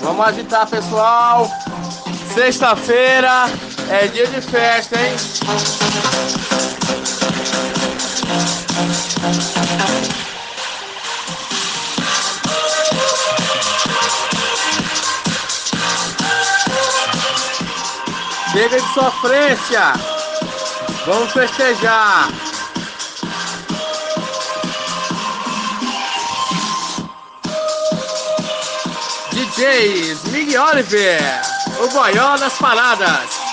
Vamos agitar, pessoal. Sexta-feira é dia de festa, hein? Chega de sofrência. Vamos festejar. DJs Miguel Oliver, o boió das paradas.